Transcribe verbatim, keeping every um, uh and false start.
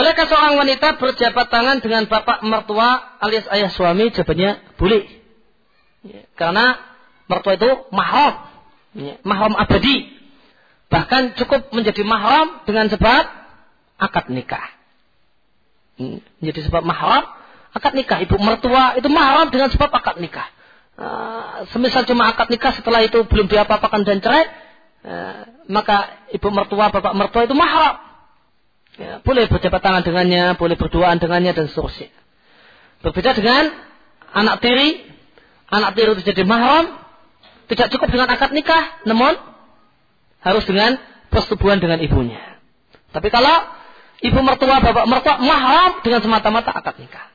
Bolehkah seorang wanita berjabat tangan dengan bapak mertua alias ayah suami? Jawabannya boleh. Ya, karena mertua itu mahram, ya, mahram abadi. Bahkan cukup menjadi mahram dengan sebab akad nikah. Menjadi sebab mahram akad nikah. Ibu mertua itu mahram dengan sebab akad nikah. Uh, semisal cuma akad nikah, setelah itu belum diapa-apakan dan cerai, uh, maka ibu mertua, bapak mertua itu mahram. Ya, boleh berjabat tangan dengannya, boleh berduaan dengannya dan seterusnya. Berbeda dengan anak tiri. Anak tiri itu jadi mahram, tidak cukup dengan akad nikah, namun harus dengan persetubuhan dengan ibunya. Tapi kalau ibu mertua, bapak mertua mahram dengan semata-mata akad nikah.